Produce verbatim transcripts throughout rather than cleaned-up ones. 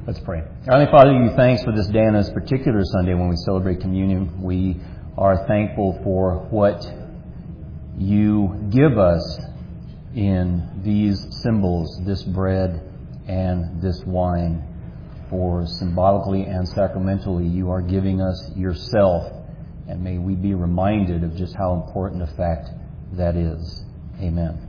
Let's pray. Our Heavenly Father, you thanks for this day and this particular Sunday when we celebrate communion. We are thankful for what you give us in these symbols, this bread and this wine. For symbolically and sacramentally, you are giving us yourself, and may we be reminded of just how important a fact that is. Amen.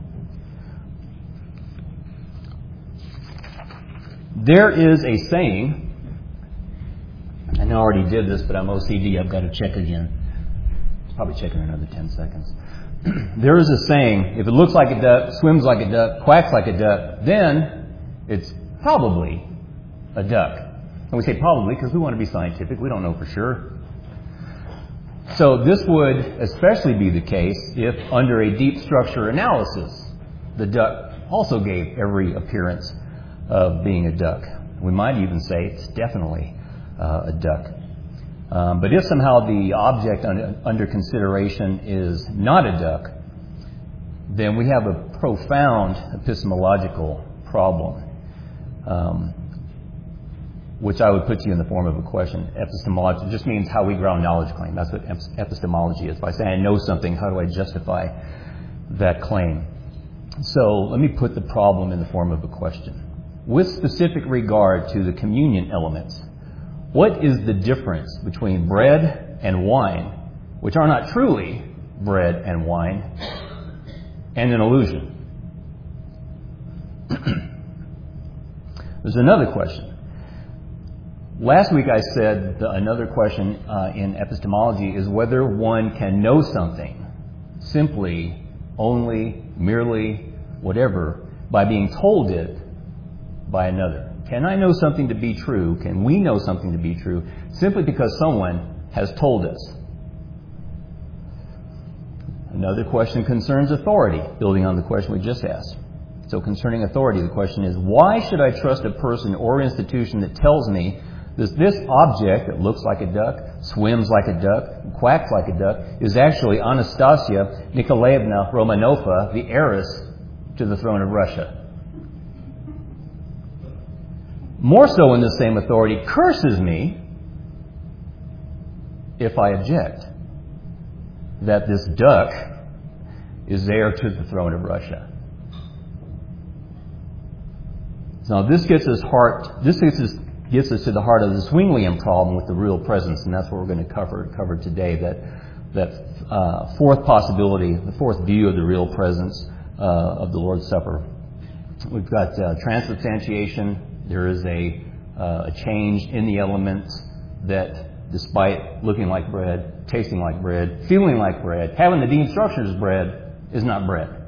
There is a saying, I know I already did this, but I'm O C D, I've got to check again. Probably check in another ten seconds. There is a saying, if it looks like a duck, swims like a duck, quacks like a duck, then it's probably a duck. And we say probably because we want to be scientific. We don't know for sure. So this would especially be the case if under a deep structure analysis, the duck also gave every appearance of being a duck. We might even say it's definitely uh, a duck. Um, but if somehow the object under, under consideration is not a duck, then we have a profound epistemological problem, um, which I would put to you in the form of a question. Epistemology just means how we ground knowledge claim. That's what epistemology is. By saying I know something, how do I justify that claim? So let me put the problem in the form of a question. With specific regard to the communion elements, what is the difference between bread and wine, which are not truly bread and wine, and an illusion? There's another question. Last week I said the, another question uh, in epistemology is whether one can know something simply, only, merely, whatever, by being told it by another. Can I know something to be true? Can we know something to be true simply because someone has told us? Another question concerns authority, building on the question we just asked. So concerning authority, the question is, why should I trust a person or institution that tells me that this object that looks like a duck, swims like a duck, quacks like a duck, is actually Anastasia Nikolaevna Romanova, the heiress to the throne of Russia? More so, in the same authority, curses me if I object that this duck is heir to the throne of Russia. Now, this gets us heart. This gets us, gets us to the heart of the Zwinglian problem with the real presence, and that's what we're going to cover cover today. That that uh, fourth possibility, the fourth view of the real presence uh, of the Lord's Supper. We've got uh, transubstantiation. There is a, uh, a change in the elements that, despite looking like bread, tasting like bread, feeling like bread, having the deep structures as bread, is not bread.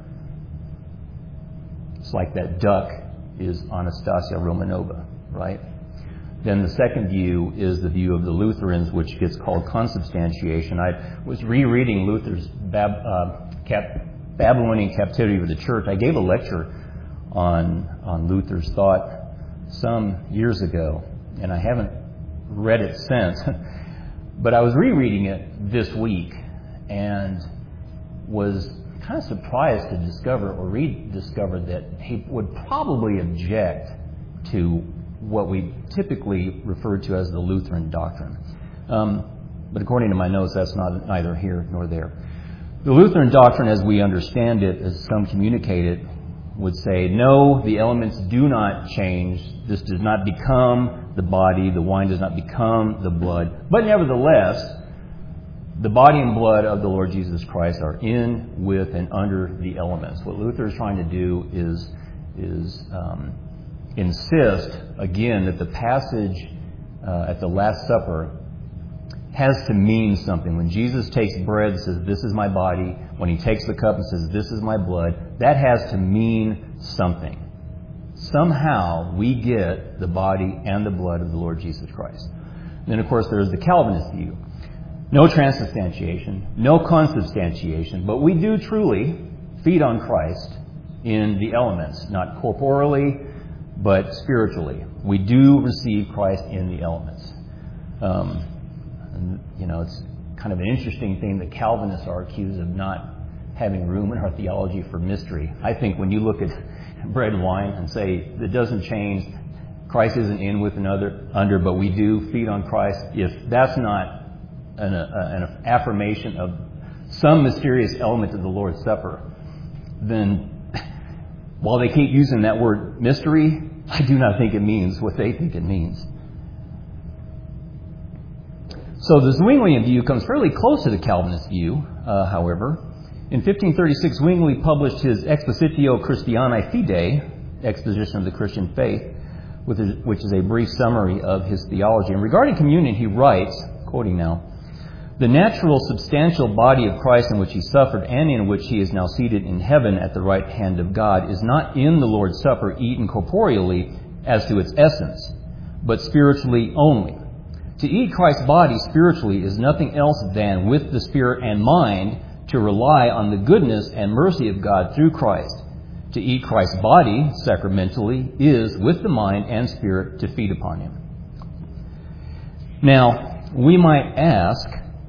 It's like that duck is Anastasia Romanova, right? Then the second view is the view of the Lutherans, which gets called consubstantiation. I was rereading Luther's Bab- uh, Cap- Babylonian Captivity of the Church. I gave a lecture on, on Luther's thought some years ago, and I haven't read it since, but I was rereading it this week and was kind of surprised to discover or rediscover that he would probably object to what we typically refer to as the Lutheran doctrine. Um, but according to my notes, that's not neither here nor there. The Lutheran doctrine, as we understand it, as some communicate it, would say, no, the elements do not change. This does not become the body. The wine does not become the blood. But nevertheless, the body and blood of the Lord Jesus Christ are in, with, and under the elements. What Luther is trying to do is, is um, insist, again, that the passage uh, at the Last Supper has to mean something. When Jesus takes bread and says, this is my body, when he takes the cup and says, this is my blood, that has to mean something. Somehow we get the body and the blood of the Lord Jesus Christ. And then, of course, there's the Calvinist view. No transubstantiation, no consubstantiation, but we do truly feed on Christ in the elements, not corporally, but spiritually. We do receive Christ in the elements. Um, and, you know, it's kind of an interesting thing that Calvinists are accused of not having room in our theology for mystery. I think when you look at bread and wine and say it doesn't change, Christ isn't in with another under, but we do feed on Christ, if that's not an, a, an affirmation of some mysterious element of the Lord's Supper, then while they keep using that word mystery, I do not think it means what they think it means. So the Zwinglian view comes fairly close to the Calvinist view, uh, however. In fifteen thirty-six, Zwingli published his Expositio Christianae Fidei, Exposition of the Christian Faith, which is a brief summary of his theology. And regarding communion, he writes, quoting now, "The natural substantial body of Christ in which he suffered and in which he is now seated in heaven at the right hand of God is not in the Lord's Supper eaten corporeally as to its essence, but spiritually only. To eat Christ's body spiritually is nothing else than, with the spirit and mind, to rely on the goodness and mercy of God through Christ. To eat Christ's body sacramentally is, with the mind and spirit, to feed upon him." Now, we might ask,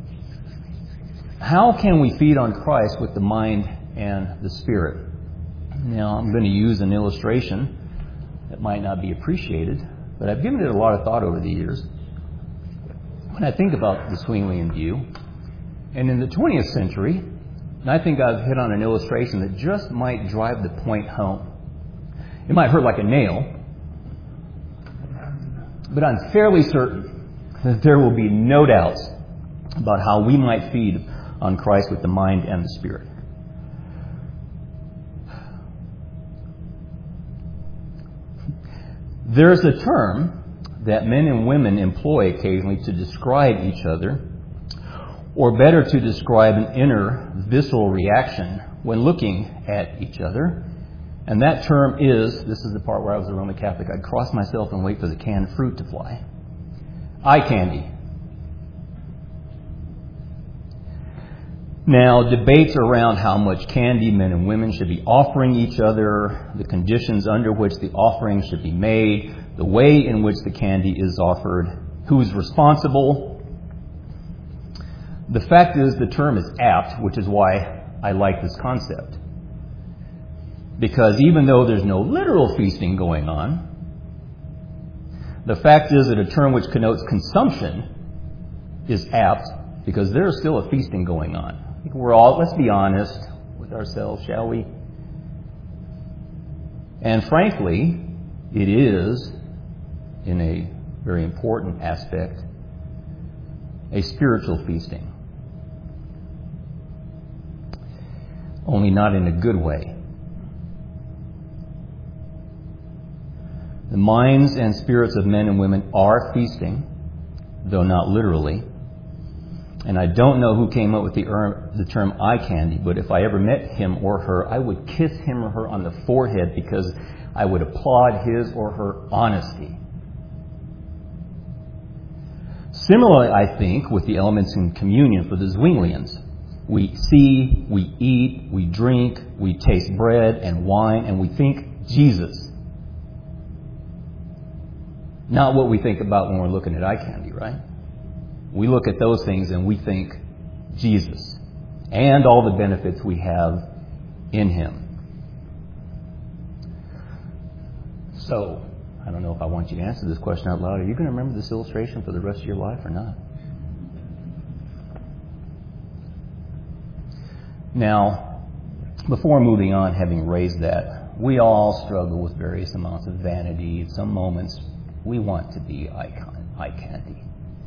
how can we feed on Christ with the mind and the spirit? Now, I'm going to use an illustration that might not be appreciated, but I've given it a lot of thought over the years. When I think about the Zwinglian view, and in the twentieth century, and I think I've hit on an illustration that just might drive the point home. It might hurt like a nail, but I'm fairly certain that there will be no doubts about how we might feed on Christ with the mind and the spirit. There's a term that men and women employ occasionally to describe each other, or better, to describe an inner visceral reaction when looking at each other. And that term is, this is the part where I was a Roman Catholic, I'd cross myself and wait for the canned fruit to fly. Eye candy. Now, debates around how much candy men and women should be offering each other, the conditions under which the offering should be made, the way in which the candy is offered, who's responsible. The fact is, the term is apt, which is why I like this concept. Because even though there's no literal feasting going on, the fact is that a term which connotes consumption is apt, because there's still a feasting going on. We're all, let's be honest with ourselves, shall we? And frankly, it is, in a very important aspect, a spiritual feasting. Only not in a good way. The minds and spirits of men and women are feasting, though not literally. And I don't know who came up with the, er, the term eye candy, but if I ever met him or her, I would kiss him or her on the forehead because I would applaud his or her honesty. Similarly, I think, with the elements in communion for the Zwinglians. We see, we eat, we drink, we taste bread and wine, and we think Jesus. Not what we think about when we're looking at eye candy, right? We look at those things and we think Jesus and all the benefits we have in him. So, I don't know if I want you to answer this question out loud. Are you going to remember this illustration for the rest of your life or not? Now, before moving on, having raised that, we all struggle with various amounts of vanity. At some moments, we want to be icon, eye candy.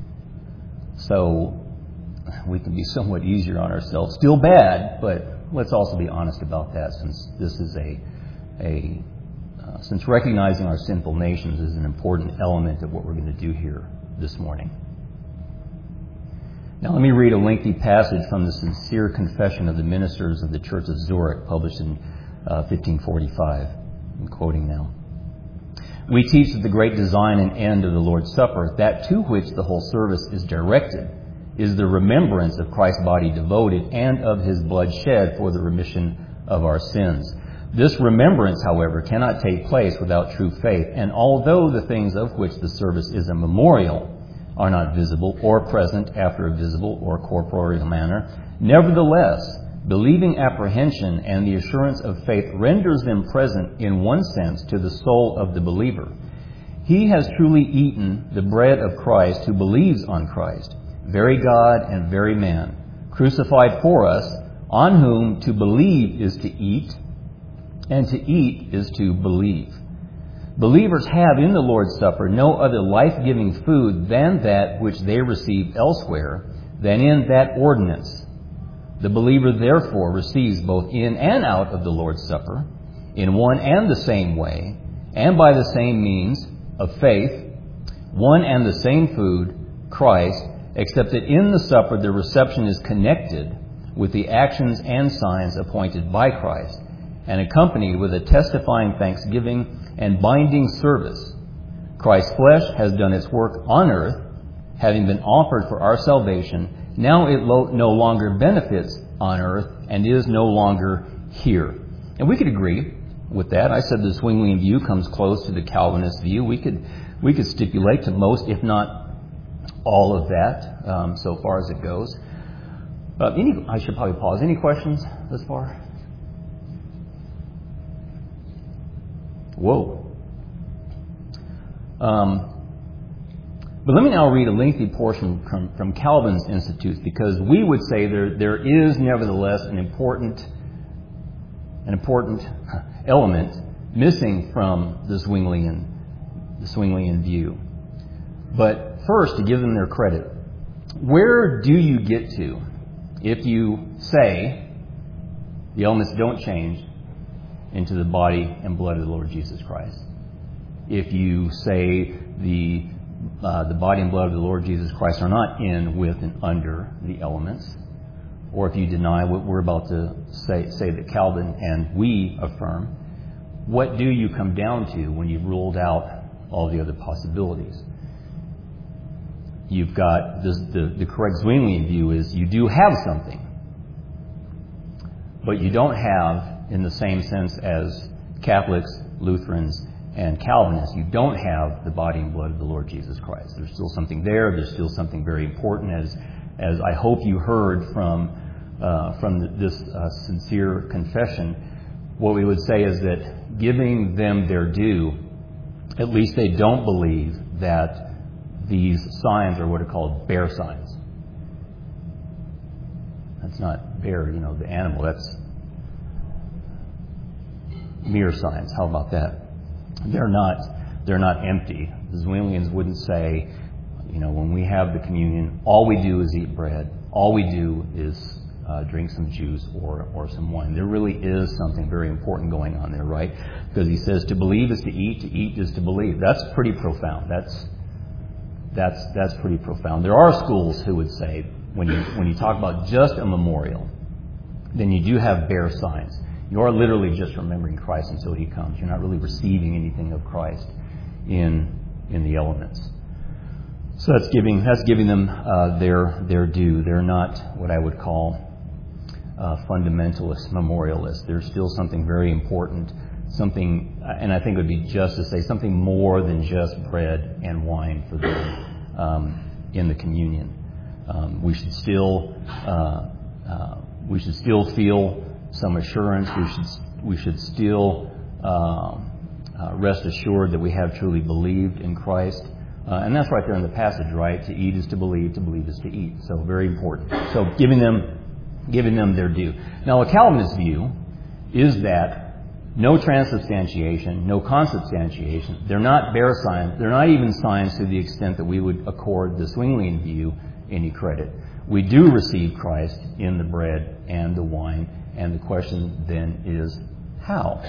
So, we can be somewhat easier on ourselves. Still bad, but let's also be honest about that, since this is a, a uh, since recognizing our sinful nations is an important element of what we're going to do here this morning. Now, let me read a lengthy passage from the Sincere Confession of the Ministers of the Church of Zurich, published in uh, fifteen forty-five. I'm quoting now. "We teach that the great design and end of the Lord's Supper, that to which the whole service is directed, is the remembrance of Christ's body devoted and of his blood shed for the remission of our sins. This remembrance, however, cannot take place without true faith, and although the things of which the service is a memorial are not visible or present after a visible or corporeal manner, nevertheless, believing apprehension and the assurance of faith renders them present in one sense to the soul of the believer. He has truly eaten the bread of Christ who believes on Christ, very God and very man, crucified for us, on whom to believe is to eat, and to eat is to believe. Believers have in the Lord's Supper no other life-giving food than that which they receive elsewhere, than in that ordinance. The believer therefore receives both in and out of the Lord's Supper, in one and the same way, and by the same means of faith, one and the same food, Christ, except that in the supper the reception is connected with the actions and signs appointed by Christ, and accompanied with a testifying thanksgiving and binding service. Christ's flesh has done its work on earth, having been offered for our salvation. Now it lo- no longer benefits on earth and is no longer here. And we could agree with that. I said the Zwinglian view comes close to the Calvinist view. We could we could stipulate to most, if not all of that, um, so far as it goes. Uh, any, I should probably pause. Any questions thus far? Whoa. Um, but let me now read a lengthy portion from, from Calvin's Institutes, because we would say there there is nevertheless an important an important element missing from the Zwinglian the Zwinglian view. But first, to give them their credit, where do you get to if you say the elements don't change into the body and blood of the Lord Jesus Christ? If you say the uh, the body and blood of the Lord Jesus Christ are not in, with, and under the elements, or if you deny what we're about to say, say that Calvin and we affirm, what do you come down to when you've ruled out all the other possibilities? You've got this, the the correct Zwinglian view is you do have something, but you don't have, in the same sense as Catholics, Lutherans, and Calvinists, you don't have the body and blood of the Lord Jesus Christ. There's still something there. There's still something very important, as as I hope you heard from uh, from this uh, sincere confession. What we would say is that, giving them their due, at least they don't believe that these signs are what are called bear signs. That's not bear, you know, the animal. That's mere signs. How about that? They're not. They're not empty. The Zwinglians wouldn't say, you know, when we have the communion, all we do is eat bread. All we do is uh, drink some juice or or some wine. There really is something very important going on there, right? Because he says to believe is to eat. To eat is to believe. That's pretty profound. That's that's that's pretty profound. There are schools who would say when you when you talk about just a memorial, then you do have bare signs. You are literally just remembering Christ until He comes. You're not really receiving anything of Christ in in the elements. So that's giving that's giving them uh, their their due. They're not what I would call uh, fundamentalist memorialists. There's still something very important, something, and I think it would be just to say something more than just bread and wine for them um, in the communion. Um, we should still uh, uh, we should still feel some assurance. We should we should still uh, uh, rest assured that we have truly believed in Christ, uh, and that's right there in the passage. Right, to eat is to believe, to believe is to eat. So very important. So giving them giving them their due. Now, a Calvinist view is that no transubstantiation, no consubstantiation. They're not bare signs. They're not even signs to the extent that we would accord the Zwinglian view any credit. We do receive Christ in the bread and the wine. And the question then is, how?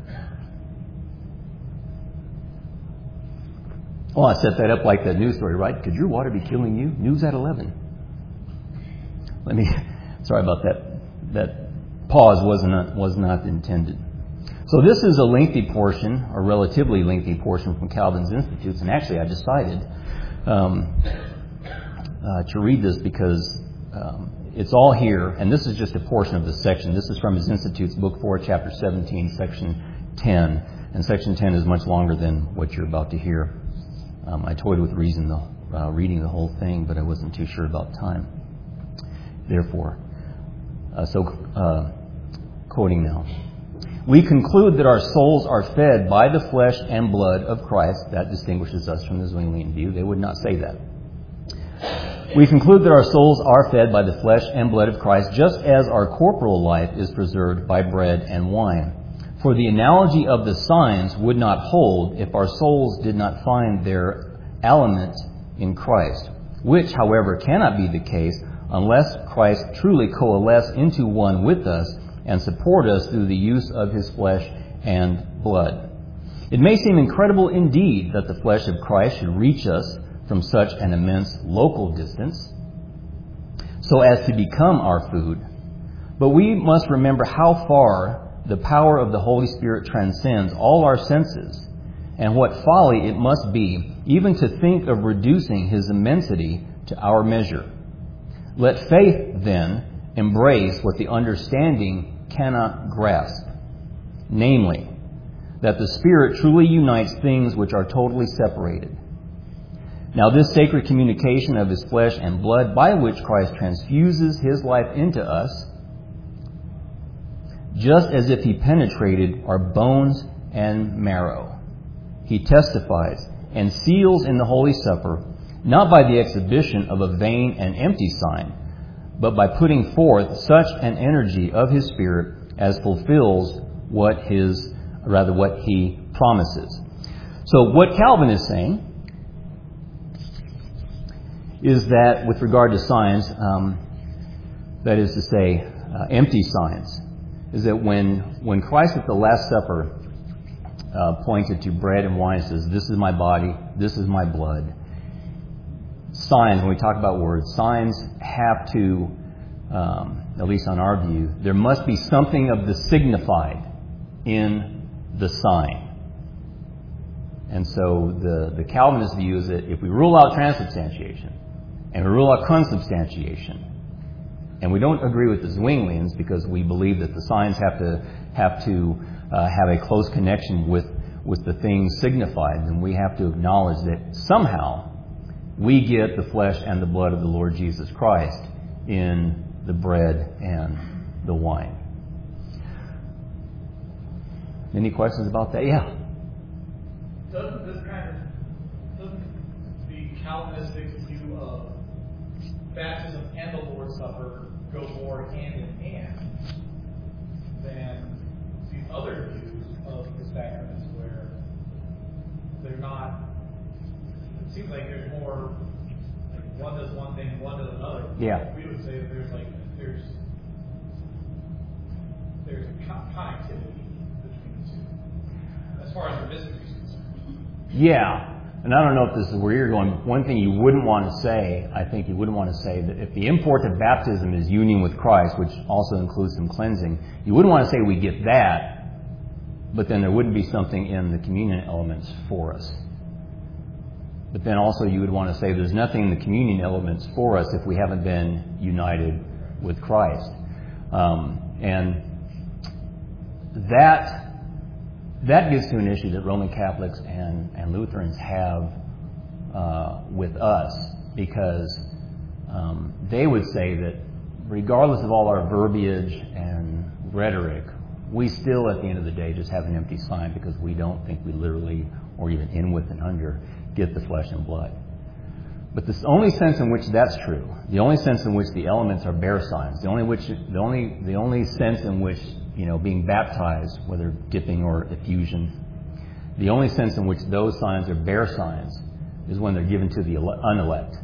Well, I set that up like that news story, right? Could your water be killing you? News at eleven. Let me, sorry about that. That pause was not, was not intended. So this is a lengthy portion, a relatively lengthy portion from Calvin's Institutes. And actually I decided um, uh, to read this because um, it's all here, and this is just a portion of the section. This is from his Institutes, Book four, Chapter seventeen, Section ten. And Section ten is much longer than what you're about to hear. Um, I toyed with reason the, uh, reading the whole thing, but I wasn't too sure about time. Therefore, uh, so uh, quoting now. We conclude that our souls are fed by the flesh and blood of Christ. That distinguishes us from the Zwinglian view. They would not say that. We conclude that our souls are fed by the flesh and blood of Christ, just as our corporal life is preserved by bread and wine. For the analogy of the signs would not hold if our souls did not find their aliment in Christ, which, however, cannot be the case unless Christ truly coalesce into one with us and support us through the use of his flesh and blood. It may seem incredible indeed that the flesh of Christ should reach us from such an immense local distance so as to become our food, but we must remember how far the power of the Holy Spirit transcends all our senses, and what folly it must be even to think of reducing his immensity to our measure. Let faith, then, embrace what the understanding cannot grasp, namely, that the Spirit truly unites things which are totally separated. Now this sacred communication of his flesh and blood, by which Christ transfuses his life into us, just as if he penetrated our bones and marrow, he testifies and seals in the Holy Supper, not by the exhibition of a vain and empty sign, but by putting forth such an energy of his Spirit as fulfills what his, rather what he promises. So what Calvin is saying is that with regard to signs, um, that is to say, uh, empty signs, is that when when Christ at the Last Supper uh, pointed to bread and wine and says, "This is my body, this is my blood," signs, when we talk about words, signs have to, um, at least on our view, there must be something of the signified in the sign. And so the, the Calvinist view is that if we rule out transubstantiation and we rule out consubstantiation, and we don't agree with the Zwinglians because we believe that the signs have to have to uh, have a close connection with, with the things signified, then we have to acknowledge that somehow we get the flesh and the blood of the Lord Jesus Christ in the bread and the wine. Any questions about that? Yeah. Doesn't this kind of, doesn't the Calvinistic view of baptism and the Lord's Supper go more hand in hand than these other views of the sacraments where they're not, it seems like there's more, like one does one thing, one does another. Yeah. We would say that there's like, there's, there's a con- connectivity between the two, as far as the mystery is concerned. Yeah. And I don't know if this is where you're going. One thing you wouldn't want to say, I think you wouldn't want to say, that if the import of baptism is union with Christ, which also includes some cleansing, you wouldn't want to say we get that, but then there wouldn't be something in the communion elements for us. But then also you would want to say there's nothing in the communion elements for us if we haven't been united with Christ. Um, and that that gets to an issue that Roman Catholics and, and Lutherans have uh, with us, because um, they would say that regardless of all our verbiage and rhetoric, we still at the end of the day just have an empty sign because we don't think we literally, or even in, with, and under, get the flesh and blood. But the only sense in which that's true, the only sense in which the elements are bare signs, the only which the only the only sense in which, you know, being baptized, whether dipping or effusion, the only sense in which those signs are bare signs is when they're given to the unelect.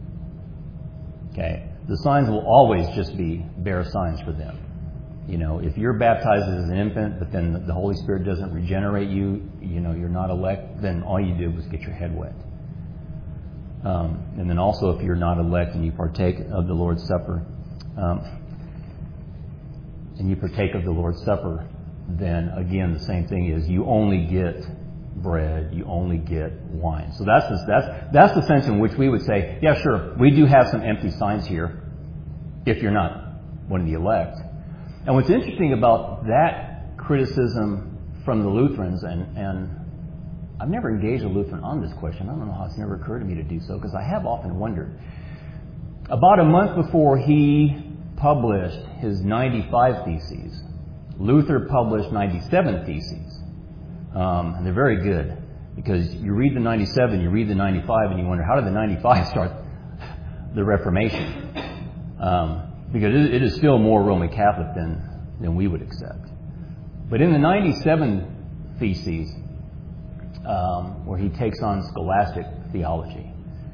Okay, the signs will always just be bare signs for them. You know, if you're baptized as an infant, but then the Holy Spirit doesn't regenerate you, you know, you're not elect, then all you did was get your head wet. Um, and then also if you're not elect and you partake of the Lord's Supper, um, and you partake of the Lord's Supper, then again the same thing is you only get bread, you only get wine. So that's the, that's that's the sense in which we would say, yeah, sure, we do have some empty signs here if you're not one of the elect. And what's interesting about that criticism from the Lutherans, and, and I've never engaged a Lutheran on this question. I don't know how it's never occurred to me to do so, because I have often wondered. About a month before he published his ninety-five Theses, Luther published ninety-seven theses. Um, and they're very good, because you read the ninety-seven, you read the ninety-five, and you wonder, how did the ninety-five start the Reformation? Um, because it, it is still more Roman Catholic than, than we would accept. But in the ninety-seven theses, um, where he takes on scholastic theology,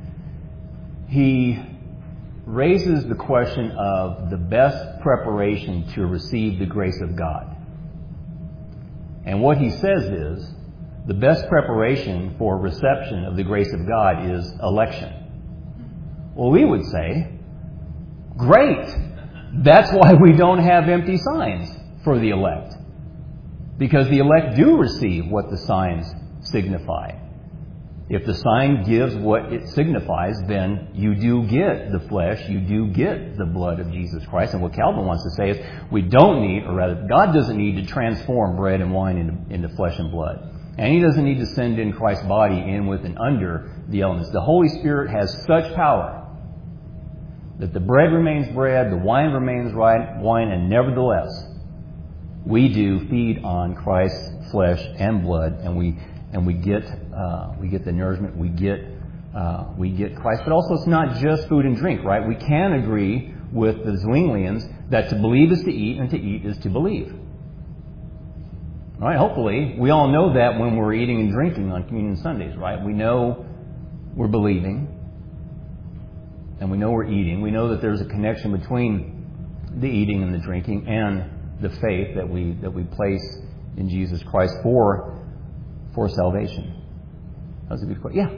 he raises the question of the best preparation to receive the grace of God. And what he says is, the best preparation for reception of the grace of God is election. Well, we would say, great! That's why we don't have empty signs for the elect. Because the elect do receive what the signs signify. If the sign gives what it signifies, then you do get the flesh, you do get the blood of Jesus Christ. And what Calvin wants to say is, we don't need, or rather, God doesn't need to transform bread and wine into, into flesh and blood. And He doesn't need to send in Christ's body in with and under the elements. The Holy Spirit has such power that the bread remains bread, the wine remains wine, and nevertheless, we do feed on Christ's flesh and blood, and we and we get uh, we get the nourishment, we get uh, we get Christ. But also, it's not just food and drink, right? We can agree with the Zwinglians that to believe is to eat, and to eat is to believe. All right, hopefully, we all know that when we're eating and drinking on Communion Sundays, right? We know we're believing, and we know we're eating. We know that there's a connection between the eating and the drinking and the faith that we that we place in Jesus Christ for for salvation. That was a good question. Yeah.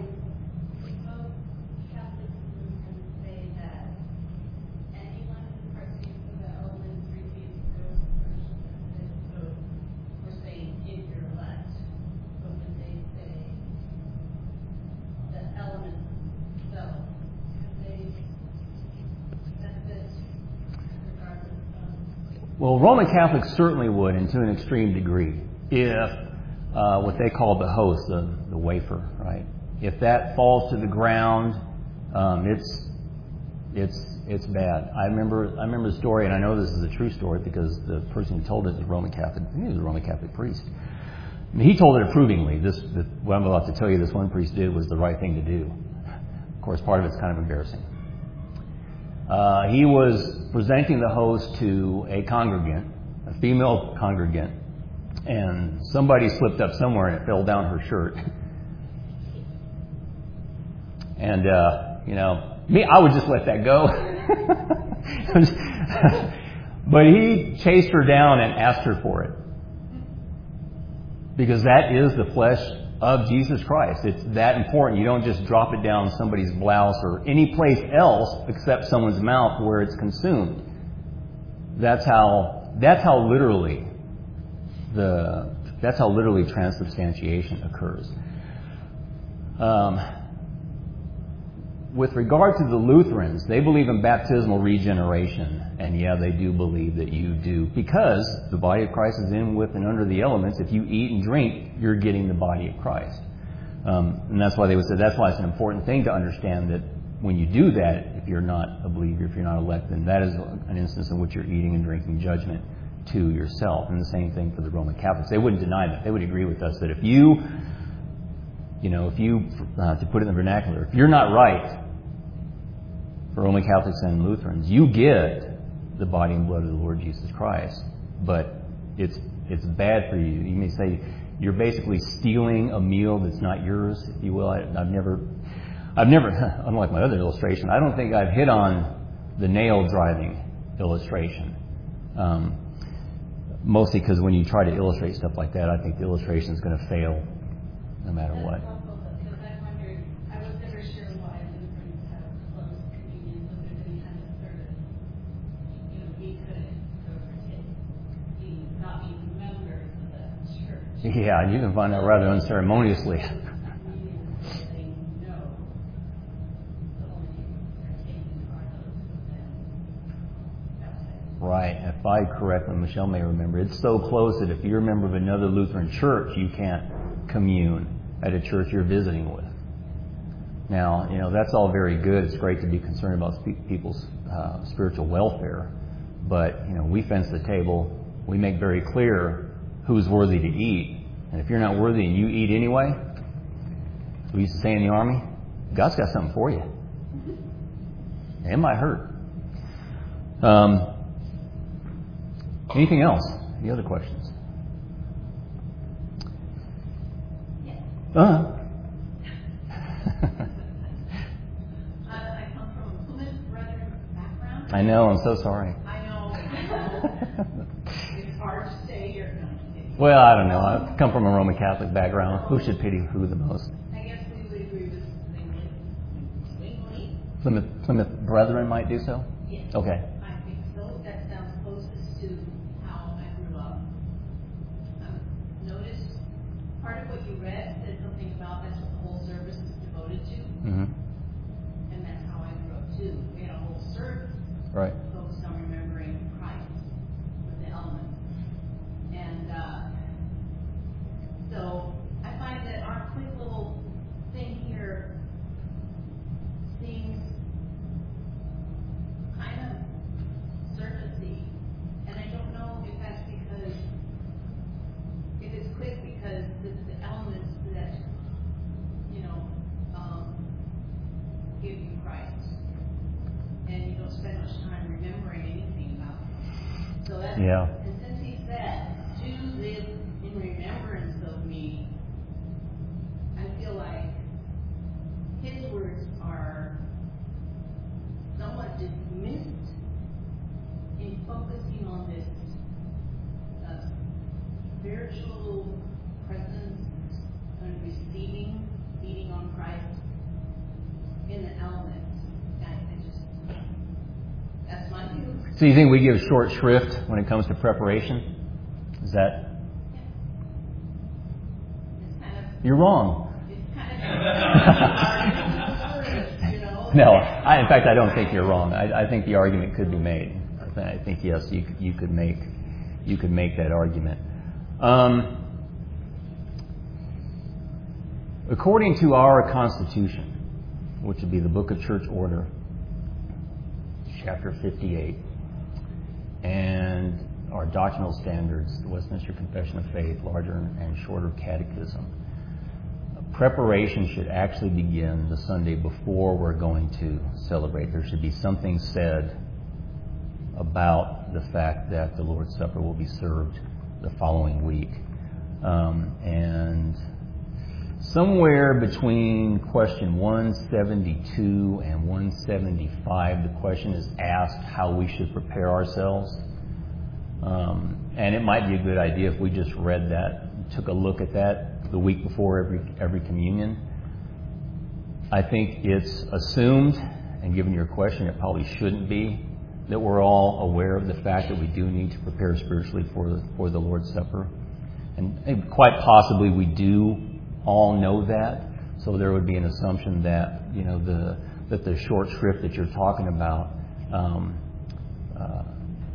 Well, Roman Catholics certainly would, and to an extreme degree, if uh, what they call the host, the, the wafer, right? If that falls to the ground, um, it's it's it's bad. I remember I remember the story, and I know this is a true story because the person who told it is a Roman Catholic. I think he was a Roman Catholic priest. I mean, he told it approvingly. This, the, what I'm about to tell you, this one priest did was the right thing to do. Of course, part of it's kind of embarrassing. Uh, he was presenting the host to a congregant, a female congregant, and somebody slipped up somewhere and it fell down her shirt. And, uh, you know, me, I would just let that go. But he chased her down and asked her for it. Because that is the flesh of Jesus Christ. It's that important. You don't just drop it down somebody's blouse or any place else except someone's mouth where it's consumed. That's how that's how literally the that's how literally transubstantiation occurs. Um, with regard to the Lutherans, they believe in baptismal regeneration, and yeah, they do believe that you do, because the body of Christ is in with and under the elements. If you eat and drink, you're getting the body of Christ. Um, and that's why they would say that's why it's an important thing to understand that when you do that, if you're not a believer, if you're not elect, then that is an instance in which you're eating and drinking judgment to yourself. And the same thing for the Roman Catholics. They wouldn't deny that. They would agree with us that if you, you know, if you, uh, to put it in the vernacular, if you're not right, for Roman Catholics and Lutherans, you get the body and blood of the Lord Jesus Christ, but it's it's bad for you. You may say you're basically stealing a meal that's not yours, if you will. I, I've never, I've never, unlike my other illustration, I don't think I've hit on the nail driving illustration. Um, mostly because when you try to illustrate stuff like that, I think the illustration is going to fail no matter what. Yeah, you can find out rather unceremoniously. Right. If I correctly, Michelle may remember, it's so close that if you're a member of another Lutheran church, you can't commune at a church you're visiting with. Now, you know, that's all very good. It's great to be concerned about people's uh, spiritual welfare. But, you know, we fence the table we make very clear who's worthy to eat. And if you're not worthy and you eat anyway, we used to say in the Army, God's got something for you. It might hurt. Um, anything else? Any other questions? Yes. Uh-huh. I come from a Plymouth Brethren background. I know, I'm so sorry. I know. It's hard to say here. No, I'm kidding. Well, I don't know. I come from a Roman Catholic background. Who should pity who the most? I guess we would agree with Zwingli. Zwingli? Plymouth, Plymouth Brethren might do so? Yes. Okay. I think so. That sounds closest to how I grew up. Um, notice part of what you read said something about that's what the whole service is devoted to. Mm-hmm. And that's how I grew up too. We had a whole service Right. focused on remembering Christ with the elements. And uh, so I find that our quick little thing here seems kind of surfacey. And I don't know if that's because, if it's quick because the, the elements that, you know, um, give you Christ. And you don't spend much time remembering anything about it. So that's, Yeah. and since he said, do this in remembrance of me, I feel like his words are somewhat dismissed in focusing on this uh, spiritual presence and receiving, feeding on Christ in the elements. I, I just, that's my view. So you think we give short shrift when it comes to preparation? Is that... Yeah. It's kind of, You're wrong. it's kind of, you know. No, I, in fact, I don't think you're wrong. I, I think the argument could be made. I, th- I think yes, you could- you could make you could make that argument. Um, according to our Constitution, which would be the Book of Church Order, chapter fifty-eight, and our doctrinal standards, the Westminster Confession of Faith, larger and shorter catechism, preparation should actually begin the Sunday before we're going to celebrate. There should be something said about the fact that the Lord's Supper will be served the following week. Um, and somewhere between question one seventy-two and one seventy-five, the question is asked how we should prepare ourselves. Um, and it might be a good idea if we just read that, took a look at that the week before every every communion. I think it's assumed, and given your question, it probably shouldn't be, that we're all aware of the fact that we do need to prepare spiritually for the, for the Lord's Supper. And quite possibly we do all know that. So there would be an assumption that, you know, the that the short shrift that you're talking about um, uh,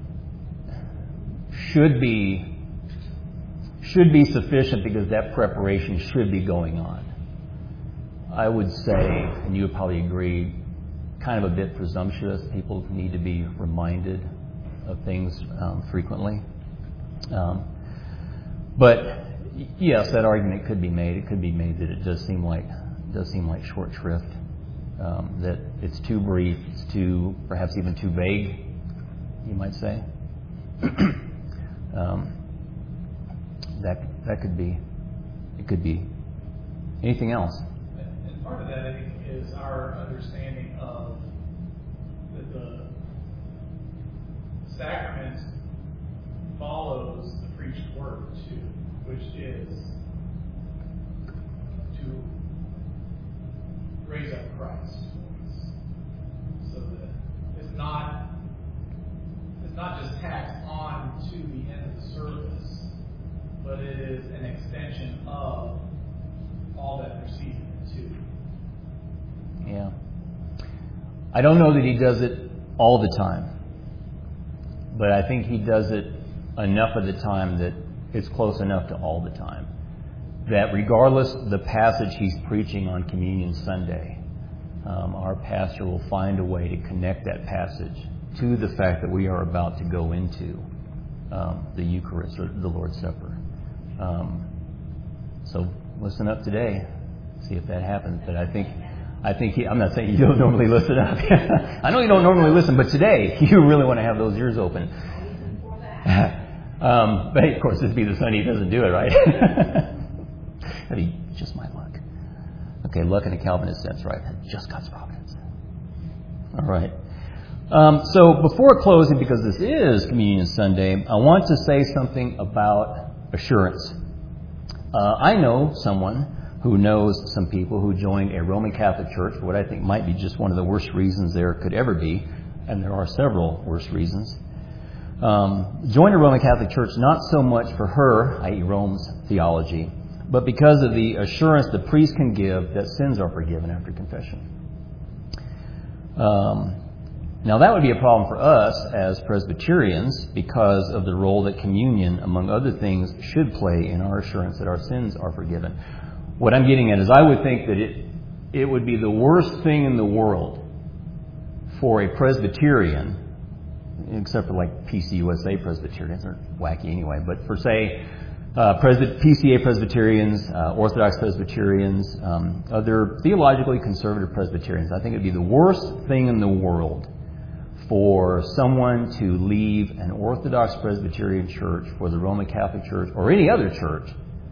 should be should be sufficient because that preparation should be going on. I would say, and you would probably agree, kind of a bit presumptuous. People need to be reminded of things um, frequently. Um, but yes, that argument could be made. It could be made that it does seem like does seem like short shrift. Um, that it's too brief. It's too, perhaps even too vague. You might say. um, that that could be. It could be. Anything else? And part of that, I think, is our understanding of that the sacrament follows the preached word too, which is to raise up Christ, so that it's not it's not just tacked on to the end of the service, but it is an extension of all that preceded it too. Yeah. I don't know that he does it all the time, but I think he does it enough of the time that it's close enough to all the time. That regardless of the passage he's preaching on Communion Sunday, um, our pastor will find a way to connect that passage to the fact that we are about to go into um, the Eucharist or the Lord's Supper. Um, so listen up today, see if that happens. But I think, I think he, I'm not saying you don't normally listen up. I know you don't normally listen, but today you really want to have those ears open. um, but of course, it'd be the Sunday he doesn't do it, right? That'd be just my luck. Okay, luck in a Calvinist sense, right? Just God's providence. All right. Um, so before closing, because this is Communion Sunday, I want to say something about assurance. Uh, I know someone who knows some people who joined a Roman Catholic church for what I think might be just one of the worst reasons there could ever be, and there are several worse reasons. Um, joined a Roman Catholic church not so much for her, that is. Rome's theology, but because of the assurance the priest can give that sins are forgiven after confession. Um, now that would be a problem for us as Presbyterians because of the role that communion, among other things, should play in our assurance that our sins are forgiven. What I'm getting at is I would think that it it would be the worst thing in the world for a Presbyterian, except for like P C U S A Presbyterians, they're wacky anyway, but for say uh, Presby- P C A Presbyterians, uh, Orthodox Presbyterians, um, other theologically conservative Presbyterians, I think it would be the worst thing in the world for someone to leave an Orthodox Presbyterian church for the Roman Catholic Church or any other church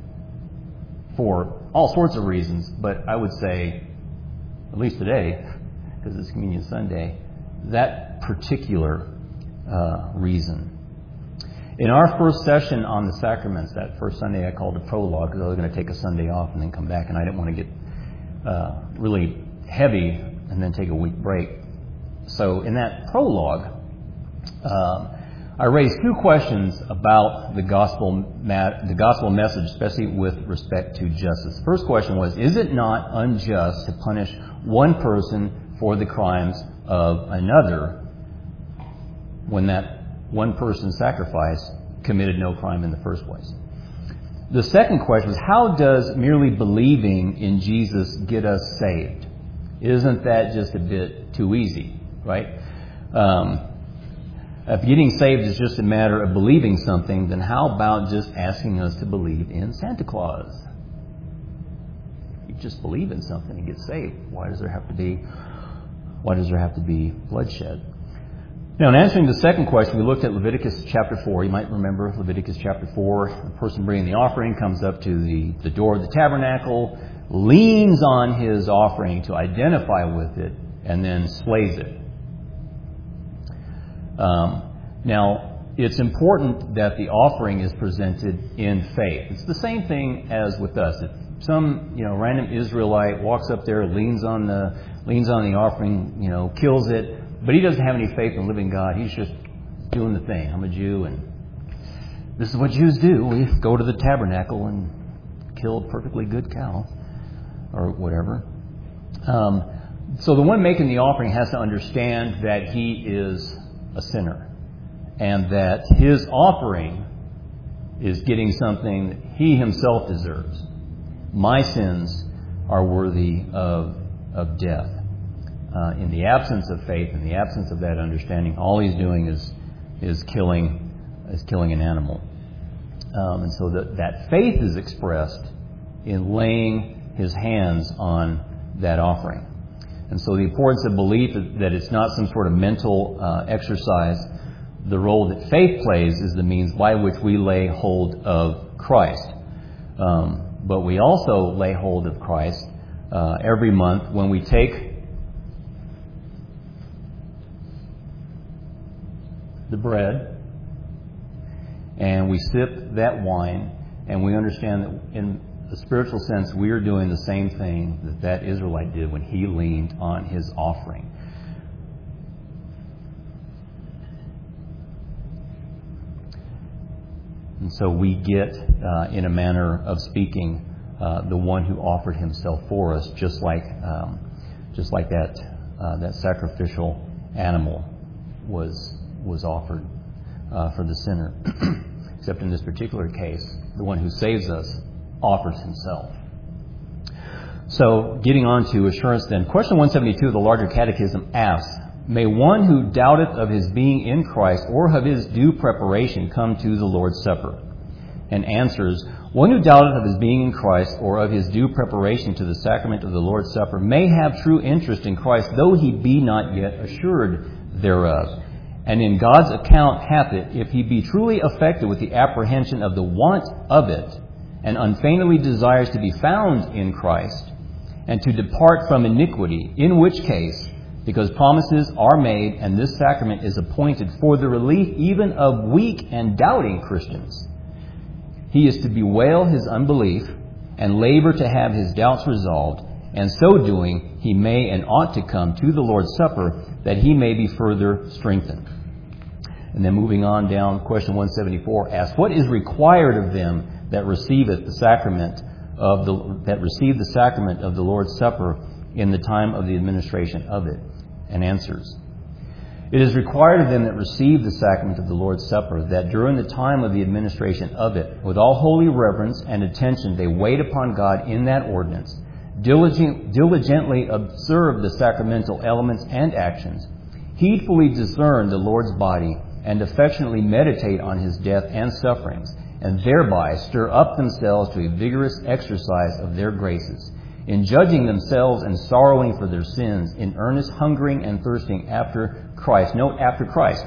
for all sorts of reasons, but I would say, at least today, because it's Communion Sunday, that particular uh, reason. In our first session on the sacraments, that first Sunday I called a prologue because I was going to take a Sunday off and then come back, and I didn't want to get uh, really heavy and then take a week break. So in that prologue, um, I raised two questions about the gospel ma- the gospel message, especially with respect to justice. The first question was, is it not unjust to punish one person for the crimes of another when that one person's sacrifice committed no crime in the first place? The second question was, how does merely believing in Jesus get us saved? Isn't that just a bit too easy, right? Um, if getting saved is just a matter of believing something, then how about just asking us to believe in Santa Claus? You just believe in something and get saved. Why does there have to be, why does there have to be bloodshed? Now, in answering the second question, we looked at Leviticus chapter four. You might remember Leviticus chapter four. The person bringing the offering comes up to the, the door of the tabernacle, leans on his offering to identify with it, and then slays it. Um, now, it's important that the offering is presented in faith. It's the same thing as with us. If some, you know, random Israelite walks up there, leans on the leans on the offering, you know, kills it, but he doesn't have any faith in the living God. He's just doing the thing. I'm a Jew, and this is what Jews do. We go to the tabernacle and kill a perfectly good cow or whatever. Um, so the one making the offering has to understand that he is a sinner, and that his offering is getting something that he himself deserves. My sins are worthy of of death. Uh, in the absence of faith, in the absence of that understanding, all he's doing is is killing is killing an animal. Um, and so that that faith is expressed in laying his hands on that offering. And so the importance of belief is that it's not some sort of mental uh, exercise. The role that faith plays is the means by which we lay hold of Christ. Um, but we also lay hold of Christ uh, every month when we take the bread and we sip that wine, and we understand that in a spiritual sense we are doing the same thing that that Israelite did when he leaned on his offering. And so we get, uh, in a manner of speaking, uh, the one who offered himself for us, just like um, just like that uh, that sacrificial animal was was offered uh, for the sinner. Except in this particular case, the one who saves us offers himself. So, getting on to assurance then. Question one seventy-two of the Larger Catechism asks, May one who doubteth of his being in Christ or of his due preparation come to the Lord's Supper? And answers, one who doubteth of his being in Christ or of his due preparation to the sacrament of the Lord's Supper may have true interest in Christ, though he be not yet assured thereof. And in God's account hath it, if he be truly affected with the apprehension of the want of it, and unfeignedly desires to be found in Christ, and to depart from iniquity, in which case, because promises are made, and this sacrament is appointed for the relief even of weak and doubting Christians, he is to bewail his unbelief and labor to have his doubts resolved, and so doing he may and ought to come to the Lord's Supper that he may be further strengthened. And then moving on down, question one seventy-four asks, what is required of them that receiveth the sacrament of the that receive the sacrament of the Lord's Supper in the time of the administration of it? And answers, it is required of them that receive the sacrament of the Lord's Supper that during the time of the administration of it, with all holy reverence and attention, they wait upon God in that ordinance, diligent, diligently observe the sacramental elements and actions, heedfully discern the Lord's body, and affectionately meditate on his death and sufferings, and thereby stir up themselves to a vigorous exercise of their graces, in judging themselves and sorrowing for their sins, in earnest hungering and thirsting after Christ. Note, after Christ.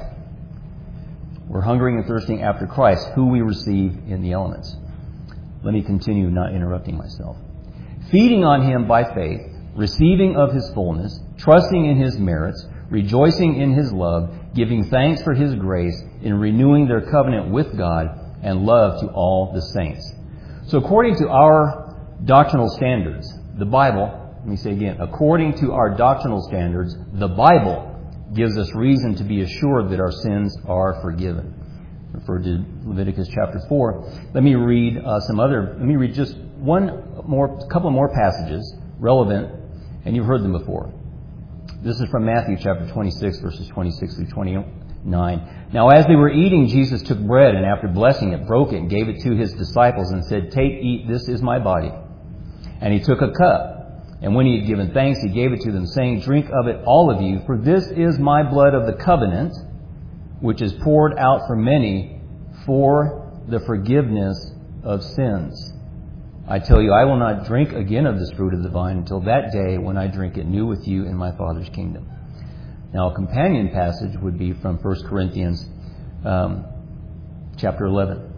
We're hungering and thirsting after Christ, who we receive in the elements. Let me continue, not interrupting myself. Feeding on him by faith, receiving of his fullness, trusting in his merits, rejoicing in his love, giving thanks for his grace, in renewing their covenant with God, and love to all the saints. So according to our doctrinal standards, the Bible, let me say again, according to our doctrinal standards, the Bible gives us reason to be assured that our sins are forgiven. Refer to Leviticus chapter four. Let me read uh, some other, let me read just one more, couple more passages relevant, and you've heard them before. This is from Matthew chapter twenty-six, verses twenty-six through twenty-nine. Now as they were eating, Jesus took bread, and after blessing it, broke it, and gave it to his disciples, and said, take, eat, this is my body. And he took a cup, and when he had given thanks, he gave it to them, saying, drink of it, all of you, for this is my blood of the covenant, which is poured out for many for the forgiveness of sins. I tell you, I will not drink again of this fruit of the vine until that day when I drink it new with you in my Father's kingdom. Now, a companion passage would be from First Corinthians um, chapter eleven.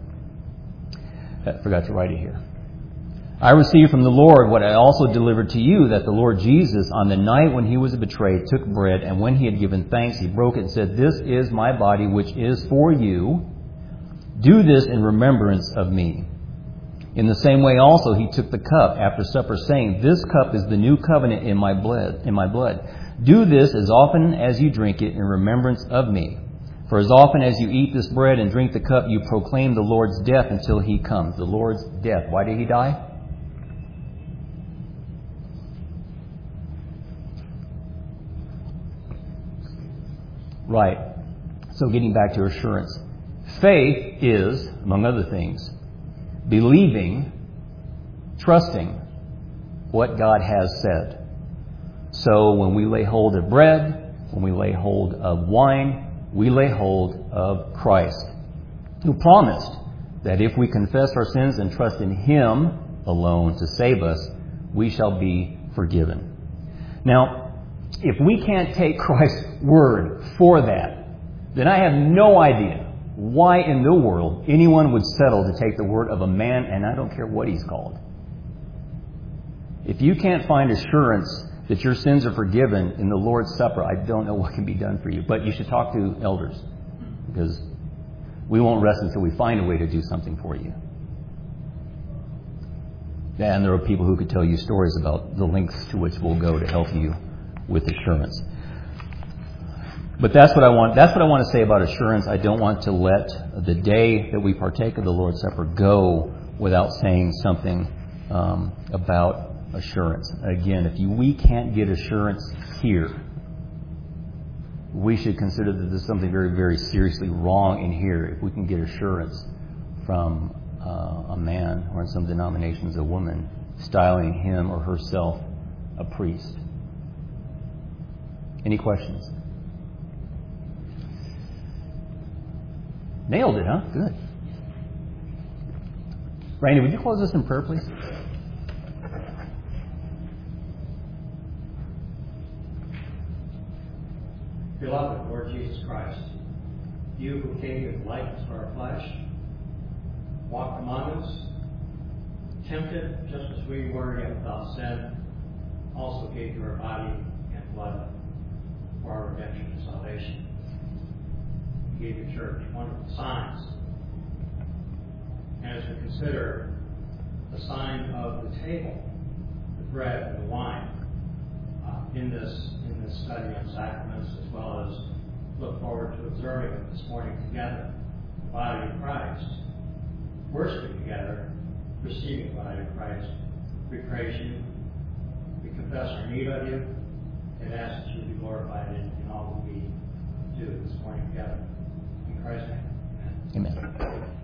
I forgot to write it here. I received from the Lord what I also delivered to you, that the Lord Jesus, on the night when he was betrayed, took bread, and when he had given thanks, he broke it and said, this is my body, which is for you. Do this in remembrance of me. In the same way also he took the cup after supper, saying, this cup is the new covenant in my blood. In my blood. Do this as often as you drink it in remembrance of me. For as often as you eat this bread and drink the cup, you proclaim the Lord's death until he comes. The Lord's death. Why did he die? Right. So getting back to assurance. Faith is, among other things, believing, trusting what God has said. So when we lay hold of bread, when we lay hold of wine, we lay hold of Christ, who promised that if we confess our sins and trust in him alone to save us, we shall be forgiven. Now, if we can't take Christ's word for that, then I have no idea why in the world anyone would settle to take the word of a man, and I don't care what he's called. If you can't find assurance that your sins are forgiven in the Lord's Supper, I don't know what can be done for you. But you should talk to elders, because we won't rest until we find a way to do something for you. And there are people who could tell you stories about the lengths to which we'll go to help you with assurance. But that's what I want. That's what I want to say about assurance. I don't want to let the day that we partake of the Lord's Supper go without saying something um, about assurance. Again, if you, we can't get assurance here, we should consider that there's something very, very seriously wrong in here. If we can get assurance from uh, a man, or in some denominations a woman, styling him or herself a priest. Any questions? Nailed it, huh? Good. Randy, would you close us in prayer, please? Beloved Lord Jesus Christ, you who came in the likeness of our flesh, walked among us, tempted just as we were, yet without sin, also gave your body and blood for our redemption and salvation. You gave your church wonderful signs. And as we consider the sign of the table, the bread and the wine, uh, in this in this study on sacraments, as well as look forward to observing them this morning together, the body of Christ, worshiping together, receiving the body of Christ. We praise you. We confess our need of you and ask that you be glorified in, in all that we do this morning together. In Christ's name, amen. Amen.